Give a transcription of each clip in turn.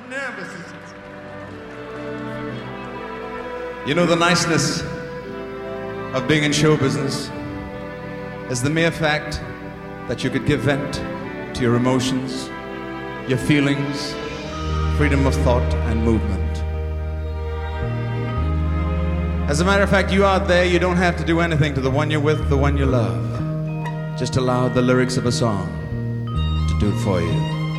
nervous. You know, the niceness of being in show business is the mere fact that you could give vent to your emotions, your feelings, freedom of thought and movement. As a matter of fact, you out there, you don't have to do anything to the one you're with, the one you love. Just allow the lyrics of a song to do it for you.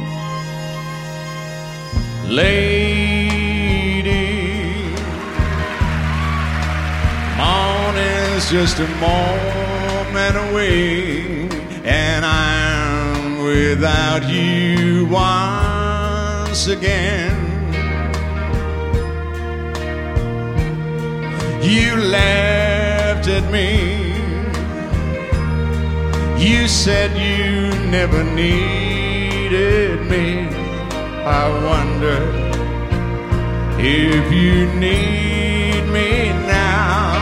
Lady, morning's just a moment away, and I'm without you once again. You laughed at me. You said you never needed me. I wonder if you need me now.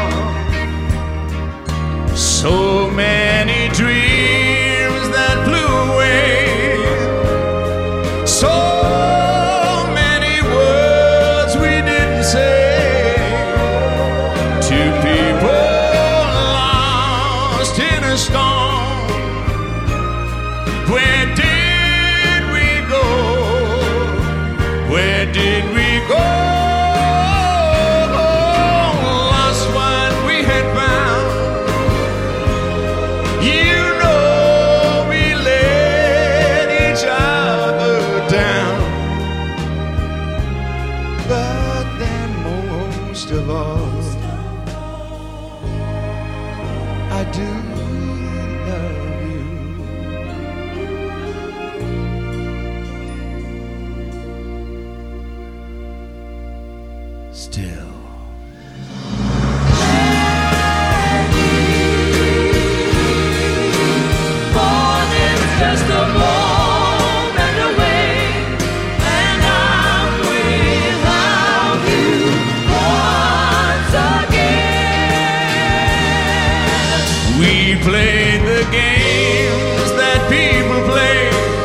So many dreams that flew away. So many words we didn't say. Two people lost in a storm. Where did we go? Where did we go? Lost what we had found. You know we let each other down. But then most of all, I do love you. Still. Morning's just a moment away, and I'm without you once again. We played the games that people play.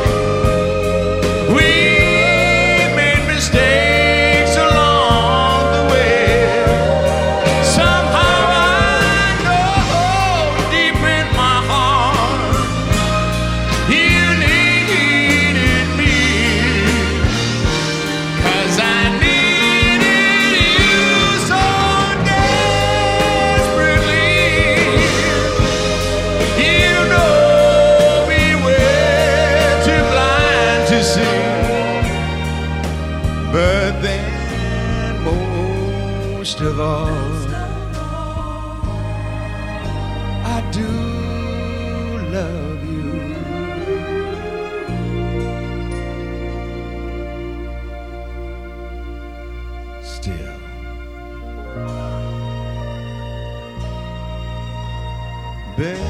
We made mistakes along the way. Somehow I know deep in my heart you needed me, 'cause I needed you so desperately. You know we were too blind to see. But then most of all, I do love you. Still. Baby,